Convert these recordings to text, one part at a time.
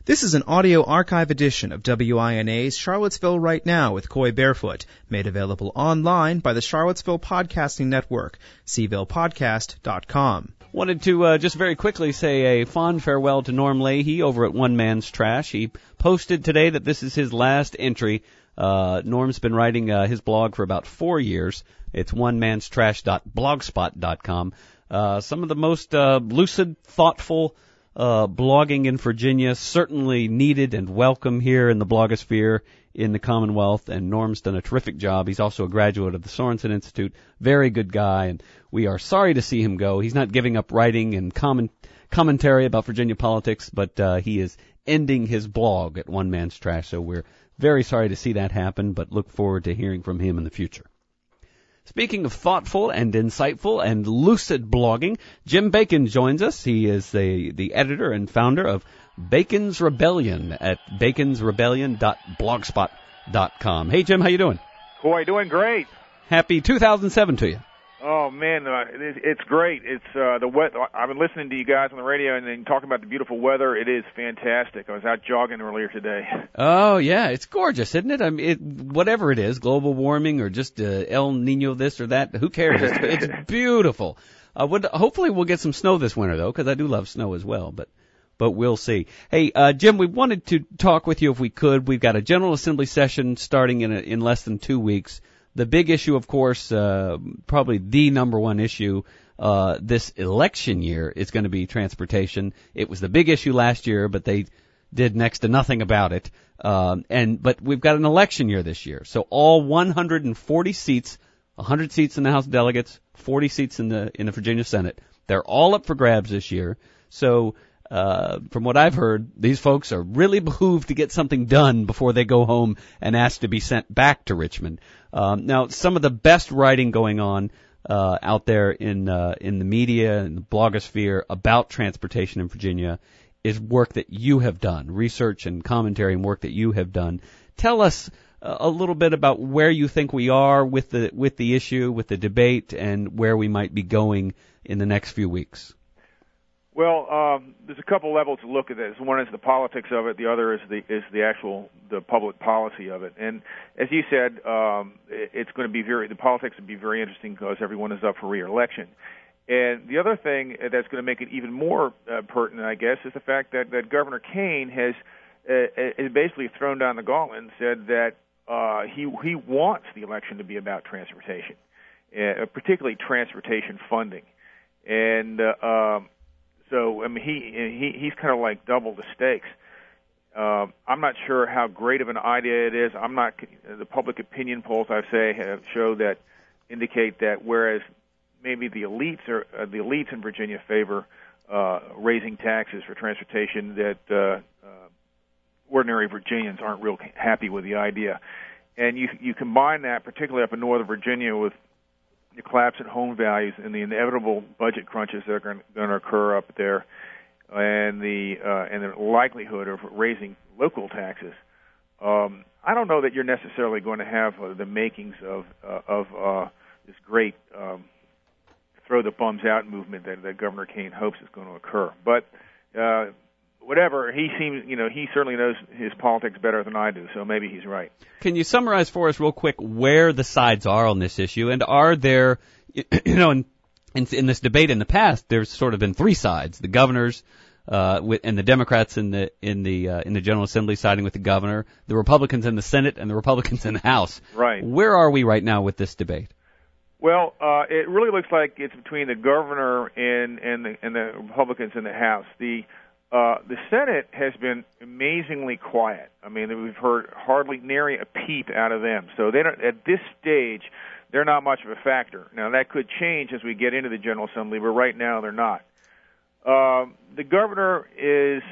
This is an audio archive edition of WINA's Charlottesville Right Now with Coy Barefoot, made available online by the Charlottesville Podcasting Network, cvillePodcast.com. Wanted to just very quickly say a fond farewell to Norm Leahy over at One Man's Trash. He posted today that this is his last entry. Norm's been writing his blog for about 4 years. It's onemanstrash.blogspot.com. Some of the most lucid, thoughtful blogging in Virginia, certainly needed and welcome here in the blogosphere in the Commonwealth, and Norm's done a terrific job. He's also a graduate of the Sorensen Institute, very good guy, and we are sorry to see him go. He's not giving up writing and commentary about Virginia politics, but he is ending his blog at One Man's Trash, so we're very sorry to see that happen, but look forward to hearing from him in the future. Speaking of thoughtful and insightful and lucid blogging, Jim Bacon joins us. He is the editor and founder of Bacon's Rebellion at baconsrebellion.blogspot.com. Hey, Jim, how you doing? Coy, doing great. Happy 2007 to you. Oh man, it's great. It's the weather. I've been listening to you guys on the radio and then talking about the beautiful weather. It is fantastic. I was out jogging earlier today. Oh yeah, it's gorgeous, isn't it? I mean, whatever it is, global warming or just El Nino this or that, who cares? It's beautiful. Hopefully we'll get some snow this winter though, because I do love snow as well. But we'll see. Hey, Jim, we wanted to talk with you if we could. We've got a General Assembly session starting in less than 2 weeks. The big issue, of course, probably the number one issue this election year is going to be transportation. It was the big issue last year, but they did next to nothing about it. But we've got an election year this year, so all 140 seats, 100 seats in the House of Delegates, 40 seats in the Virginia Senate, they're all up for grabs this year. So from what I've heard, these folks are really behooved to get something done before they go home and ask to be sent back to Richmond. Now, some of the best writing going on out there in the media and the blogosphere about transportation in Virginia is work that you have done, research and commentary and work that you have done. Tell us a little bit about where you think we are with the issue, with the debate, and where we might be going in the next few weeks. Well, there's a couple levels to look at this. One is the politics of it. The other is the public policy of it. And as you said, it's going to be the politics will be very interesting because everyone is up for re-election. And the other thing that's going to make it even more pertinent, I guess, is the fact that Governor Kane has basically thrown down the gauntlet and said that he wants the election to be about transportation, particularly transportation funding. And so, I mean, he's kind of like double the stakes. I'm not sure how great of an idea it is. The public opinion polls have indicate that whereas maybe the elites in Virginia favor raising taxes for transportation, that ordinary Virginians aren't real happy with the idea. And you combine that, particularly up in Northern Virginia, with the collapse in home values and the inevitable budget crunches that are going to occur up there, and the likelihood of raising local taxes. I don't know that you're necessarily going to have the makings of this great throw the bums out movement that Governor Kane hopes is going to occur. But whatever, he certainly knows his politics better than I do, so maybe he's right. Can you summarize for us real quick where the sides are on this issue, and are there, in this debate in the past, there's sort of been three sides: the governors and the Democrats in the General Assembly siding with the governor, the Republicans in the Senate, and the Republicans in the House. Right. Where are we right now with this debate? Well, it really looks like it's between the governor and the Republicans in the House. The Senate has been amazingly quiet. I mean, we've heard hardly nary a peep out of them. So they don't, at this stage, they're not much of a factor. Now, that could change as we get into the General Assembly, but right now they're not. The governor is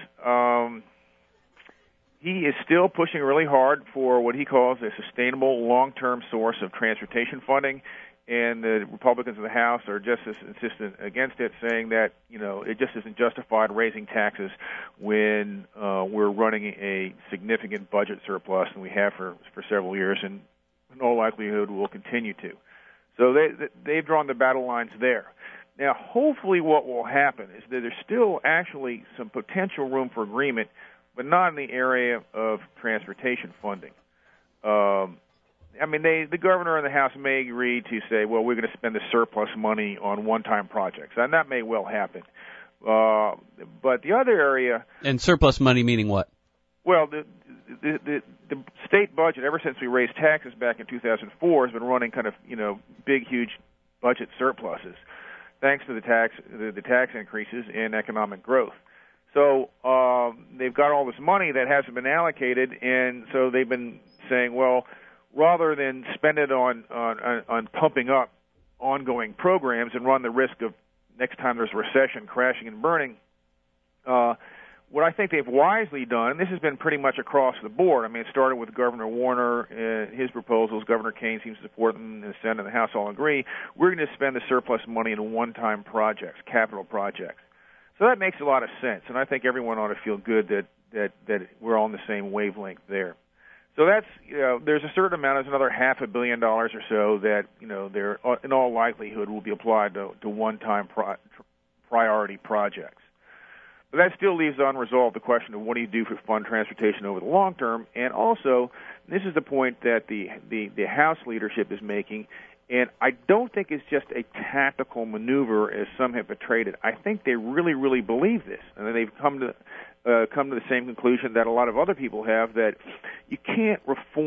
he is still pushing really hard for what he calls a sustainable long-term source of transportation funding. And the Republicans in the House are just as insistent against it, saying that, it just isn't justified raising taxes when we're running a significant budget surplus, and we have for several years, and in all likelihood will continue to. So they've drawn the battle lines there. Now, hopefully what will happen is that there's still actually some potential room for agreement but not in the area of transportation funding. I mean, the governor and the House may agree to say, well, we're going to spend the surplus money on one-time projects, and that may well happen. But the other area... And surplus money meaning what? Well, the state budget, ever since we raised taxes back in 2004, has been running kind of, big, huge budget surpluses, thanks to the tax increases and economic growth. So they've got all this money that hasn't been allocated, and so they've been saying, well, rather than spend it on pumping up ongoing programs and run the risk of next time there's a recession crashing and burning, what I think they've wisely done, and this has been pretty much across the board. I mean, it started with Governor Warner and his proposals. Governor Kane seems to support them, and the Senate and the House all agree. We're going to spend the surplus money in one-time projects, capital projects. So that makes a lot of sense, and I think everyone ought to feel good that we're on the same wavelength there. So that's, there's a certain amount, there's another $500 million or so that, there in all likelihood will be applied to one-time priority projects. But that still leaves unresolved the question of what do you do for fund transportation over the long term, and also, this is the point that the House leadership is making, and I don't think it's just a tactical maneuver as some have portrayed it. I think they really, really believe this, and they've come to the same conclusion that a lot of other people have, that you can't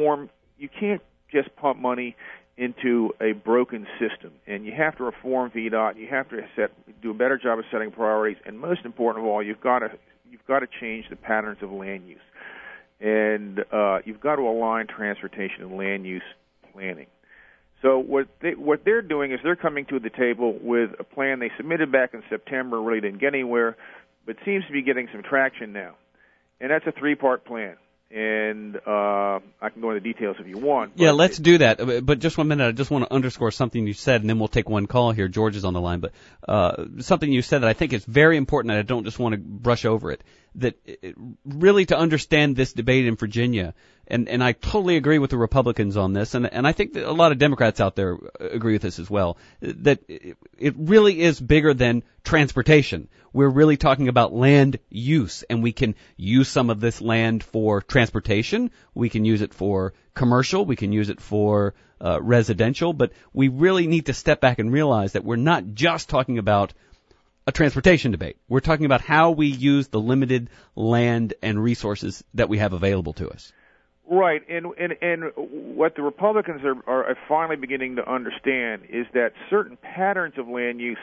just pump money into a broken system, and you have to reform VDOT. You have to do a better job of setting priorities, and most important of all, you've got to change the patterns of land use, and you've got to align transportation and land use planning. So what they're doing is they're coming to the table with a plan they submitted back in September, really didn't get anywhere, but seems to be getting some traction now, and that's a 3-part plan. And I can go into details if you want. Yeah, let's do that. But just 1 minute, I just want to underscore something you said, and then we'll take one call here. George is on the line. But something you said that I think is very important, and I don't just want to brush over it, that really to understand this debate in Virginia, and I totally agree with the Republicans on this, and I think that a lot of Democrats out there agree with this as well, that it really is bigger than transportation. We're really talking about land use, and we can use some of this land for transportation. We can use it for commercial. We can use it for residential. But we really need to step back and realize that we're not just talking about a transportation debate. We're talking about how we use the limited land and resources that we have available to us. Right, and what the Republicans are finally beginning to understand is that certain patterns of land use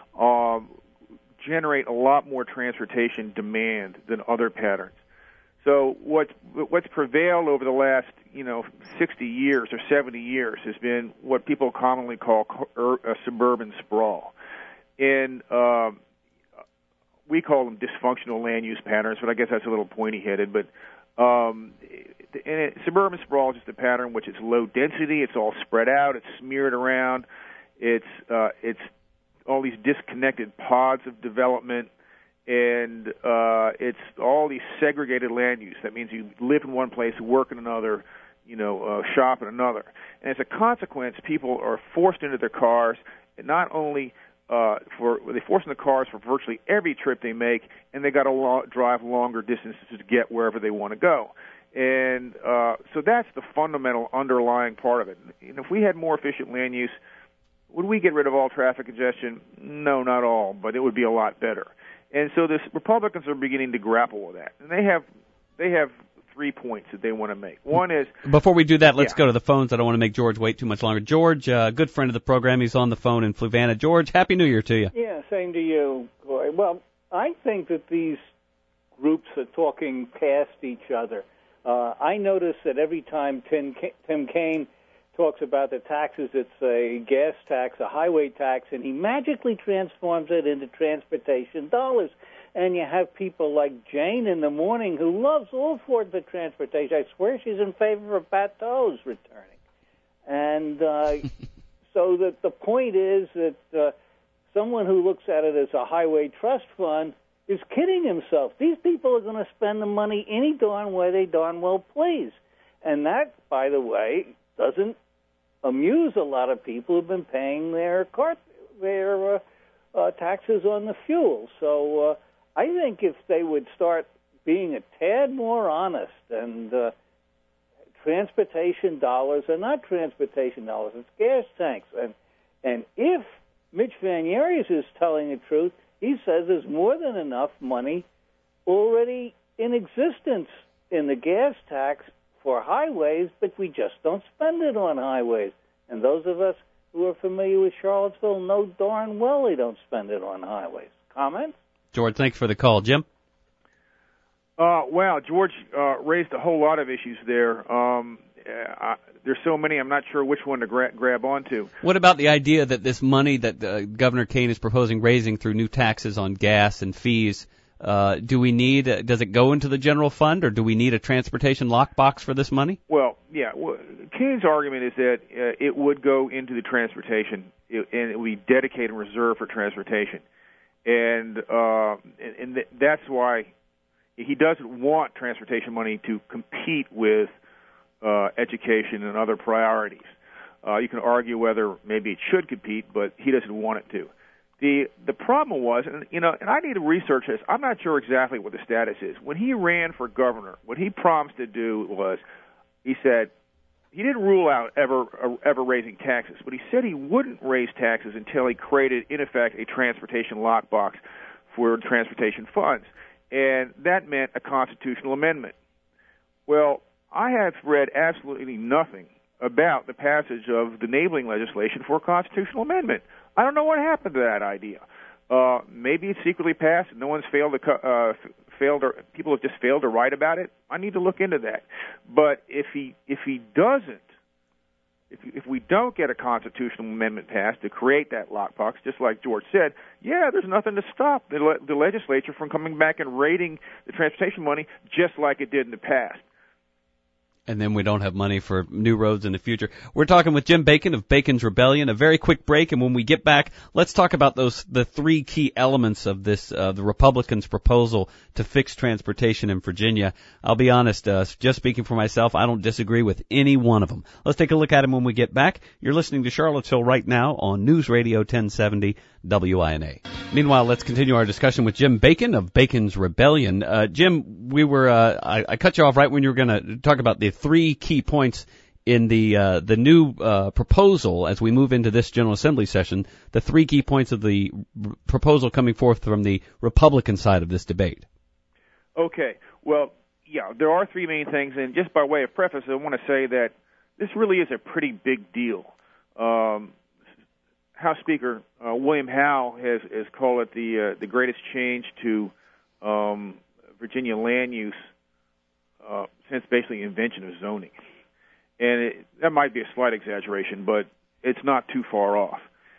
generate a lot more transportation demand than other patterns. So what's prevailed over the last 60 years or 70 years has been what people commonly call suburban sprawl, and we call them dysfunctional land use patterns, but I guess that's a little pointy-headed. But suburban sprawl is just a pattern in which it's low density, it's all spread out, it's smeared around, it's all these disconnected pods of development, and it's all these segregated land use. That means you live in one place, work in another, shop in another. And as a consequence, people are forced into their cars, and not only they force in the cars for virtually every trip they make, and they got to drive longer distances to get wherever they want to go. And so that's the fundamental underlying part of it. And if we had more efficient land use, would we get rid of all traffic congestion? No, not all, but it would be a lot better. And so the Republicans are beginning to grapple with that. And they have 3 points that they want to make. One is... Before we do that, let's go to the phones. I don't want to make George wait too much longer. George, good friend of the program, he's on the phone in Fluvanna. George, Happy New Year to you. Yeah, same to you, Corey. Well, I think that these groups are talking past each other. I notice that every time Tim Kaine talks about the taxes, it's a gas tax, a highway tax, and he magically transforms it into transportation dollars. And you have people like Jane in the morning who loves all forms of transportation. I swear she's in favor of bateaus returning. And so that the point is that someone who looks at it as a highway trust fund is kidding himself. These people are going to spend the money any darn way they darn well please. And that, by the way, doesn't amuse a lot of people who've been paying their taxes on the fuel. So I think if they would start being a tad more honest, and transportation dollars are not transportation dollars, it's gas tanks. And if Mitch Van Arias is telling the truth, he says there's more than enough money already in existence in the gas tax for highways, but we just don't spend it on highways. And those of us who are familiar with Charlottesville know darn well they don't spend it on highways. Comments? George, thanks for the call. Jim? Wow, George raised a whole lot of issues there. There's so many, I'm not sure which one to grab onto. What about the idea that this money that Governor Kane is proposing raising through new taxes on gas and fees, do we need, does it go into the general fund, or do we need a transportation lockbox for this money? Well, yeah, Kane's argument is that it would go into the transportation, and it would be dedicated and reserved for transportation. And that's why he doesn't want transportation money to compete with education and other priorities. You can argue whether maybe it should compete, but he doesn't want it to. The problem was, and I need to research this. I'm not sure exactly what the status is. When he ran for governor, what he promised to do was, he said he didn't rule out ever raising taxes, but he said he wouldn't raise taxes until he created, in effect, a transportation lockbox for transportation funds, and that meant a constitutional amendment. Well, I have read absolutely nothing about the passage of the enabling legislation for a constitutional amendment. I don't know what happened to that idea. Maybe it's secretly passed and no one's failed or people have just failed to write about it. I need to look into that. But if he doesn't, if we don't get a constitutional amendment passed to create that lockbox, just like George said, there's nothing to stop the legislature from coming back and raiding the transportation money just like it did in the past. And then we don't have money for new roads in the future. We're talking with Jim Bacon of Bacon's Rebellion. A very quick break, and when we get back, let's talk about the three key elements of this, the Republicans' proposal to fix transportation in Virginia. I'll be honest, just speaking for myself, I don't disagree with any one of them. Let's take a look at them when we get back. You're listening to Charlottesville Right Now on News Radio 1070 WINA. Meanwhile, let's continue our discussion with Jim Bacon of Bacon's Rebellion. Jim, I cut you off right when you were going to talk about the three key points in the new proposal as we move into this General Assembly session, the three key points of the proposal coming forth from the Republican side of this debate. Okay. Well, there are three main things, and just by way of preface, I want to say that this really is a pretty big deal. House Speaker William Howe has called it the greatest change to Virginia land use since basically the invention of zoning. And that might be a slight exaggeration, but it's not too far off.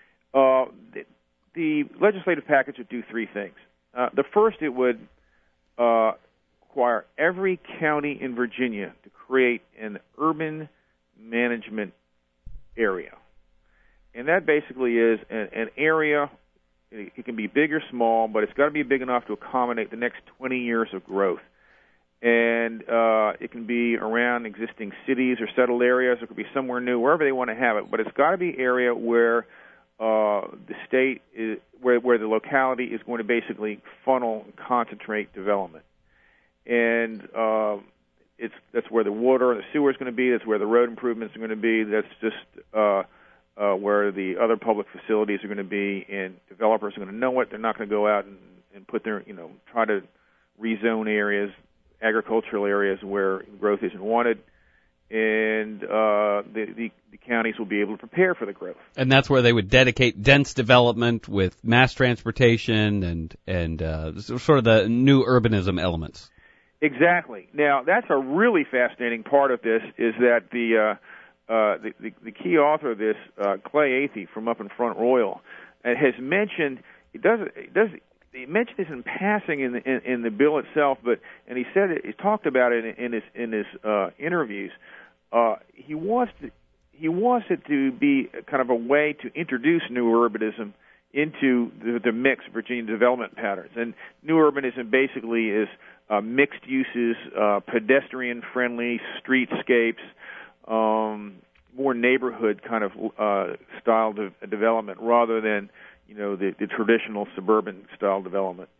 The legislative package would do three things. The first, it would require every county in Virginia to create an urban management area. And that basically is an area, it can be big or small, but it's got to be big enough to accommodate the next 20 years of growth. And it can be around existing cities or settled areas. It could be somewhere new, wherever they want to have it. But it's got to be an area where the state is, where the locality is going to basically funnel and concentrate development. And that's where the water and the sewer is going to be. That's where the road improvements are going to be. That's just where the other public facilities are going to be. And developers are going to know it. They're not going to go out and put their, try to rezone areas, agricultural areas where growth isn't wanted, and the counties will be able to prepare for the growth. And that's where they would dedicate dense development with mass transportation and sort of the new urbanism elements. Exactly. Now, that's a really fascinating part of this, is that the key author of this, Clay Athey from up in Front Royal, has mentioned he mentioned this in passing in the bill itself, and he said he talked about it in his interviews. He wants it to be kind of a way to introduce new urbanism into the mix of Virginia development patterns. And new urbanism basically is mixed uses, pedestrian-friendly streetscapes, more neighborhood kind of style development rather than the traditional suburban style development.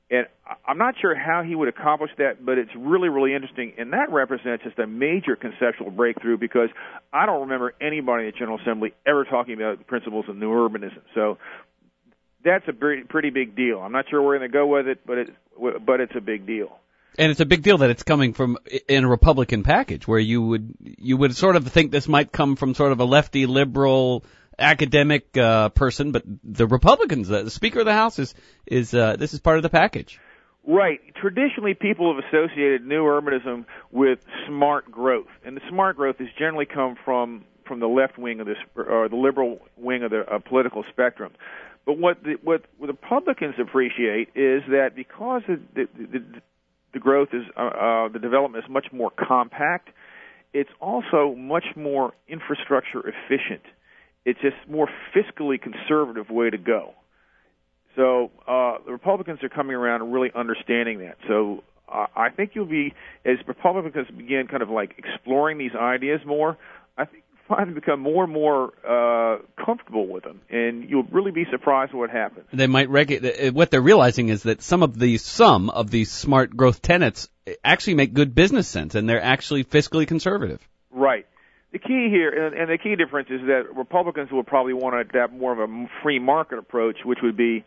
And I'm not sure how he would accomplish that, but it's really, really interesting. And that represents just a major conceptual breakthrough, because I don't remember anybody in the General Assembly ever talking about the principles of new urbanism. So that's a pretty big deal. I'm not sure where we're going to go with it, but it's a big deal. And it's a big deal that it's coming from in a Republican package, where you would sort of think this might come from sort of a lefty liberal academic person, but the Republicans, the Speaker of the House, is this is part of the package. Right. Traditionally, people have associated new urbanism with smart growth, and the smart growth has generally come from the left wing of this, or the liberal wing of the political spectrum. But what Republicans appreciate is that because the growth is the development is much more compact, it's also much more infrastructure efficient. It's just more fiscally conservative way to go. So the Republicans are coming around and really understanding that. So I think you'll be, as Republicans begin kind of like exploring these ideas more, I think you'll find them become more and more comfortable with them, and you'll really be surprised at what happens. They might what they're realizing is that some of these smart growth tenets actually make good business sense, and they're actually fiscally conservative. Right. The key here, and the key difference is that Republicans will probably want to adapt more of a free market approach, which would be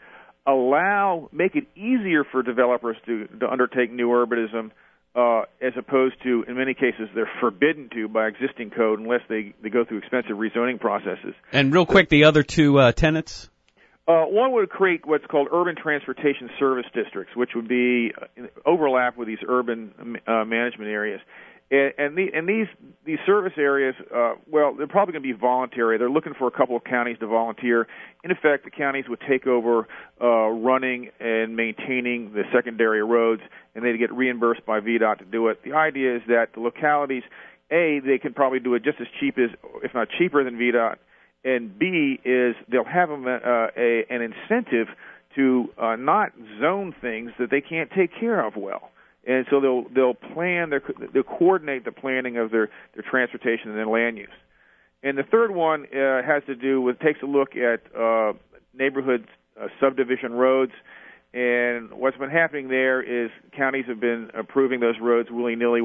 make it easier for developers to undertake new urbanism, as opposed to, in many cases, they're forbidden to by existing code unless they go through expensive rezoning processes. And real quick, the other two tenets? One would create what's called urban transportation service districts, which would be overlap with these urban management areas. And these service areas, they're probably going to be voluntary. They're looking for a couple of counties to volunteer. In effect, the counties would take over running and maintaining the secondary roads, and they'd get reimbursed by VDOT to do it. The idea is that the localities, A, they can probably do it just as cheap as, if not cheaper than VDOT, and B, is they'll have an incentive to not zone things that they can't take care of well. And so they'll coordinate the planning of their transportation and their land use. And the third one has to do with, takes a look at neighborhood subdivision roads. And what's been happening there is counties have been approving those roads willy-nilly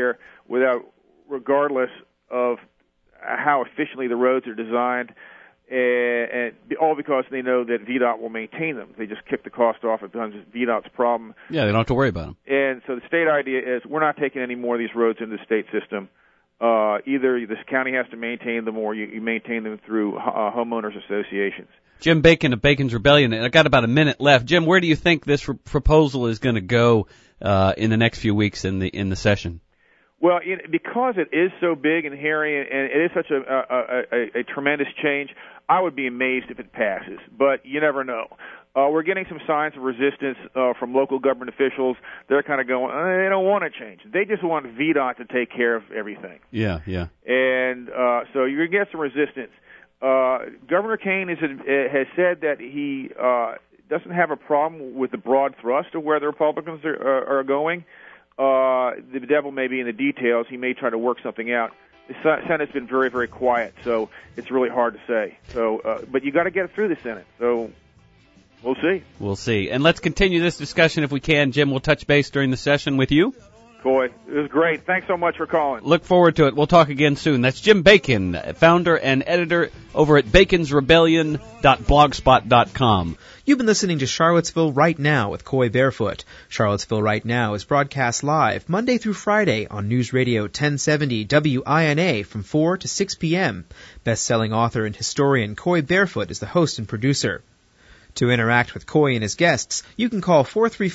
regardless of how efficiently the roads are designed, and all because they know that VDOT will maintain them. They just kick the cost off. It becomes VDOT's problem. Yeah, they don't have to worry about them. And so the state idea is we're not taking any more of these roads into the state system. Either this county has to maintain them, or you maintain them through homeowners associations. Jim Bacon of Bacon's Rebellion. I got about a minute left. Jim, where do you think this proposal is going to go in the next few weeks in the session? Well, because it is so big and hairy, and it is such a tremendous change, I would be amazed if it passes. But you never know. We're getting some signs of resistance from local government officials. They're kind of going, they don't want to change. They just want VDOT to take care of everything. Yeah. And so you're going to get some resistance. Governor Kane has said that he doesn't have a problem with the broad thrust of where the Republicans are going. The devil may be in the details. He may try to work something out. The Senate's been very, very quiet, so it's really hard to say. So, but you got to get through the Senate. So we'll see. We'll see. And let's continue this discussion if we can. Jim, we'll touch base during the session with you. Coy, it was great. Thanks so much for calling. Look forward to it. We'll talk again soon. That's Jim Bacon, founder and editor over at baconsrebellion.blogspot.com. You've been listening to Charlottesville Right Now with Coy Barefoot. Charlottesville Right Now is broadcast live Monday through Friday on News Radio 1070 WINA from 4 to 6 p.m. Best-selling author and historian Coy Barefoot is the host and producer. To interact with Coy and his guests, you can call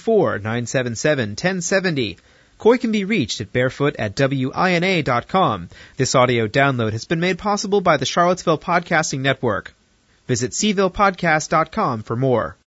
434-977-1070. Coy can be reached at barefoot@wina.com. This audio download has been made possible by the Charlottesville Podcasting Network. Visit cvillepodcast.com for more.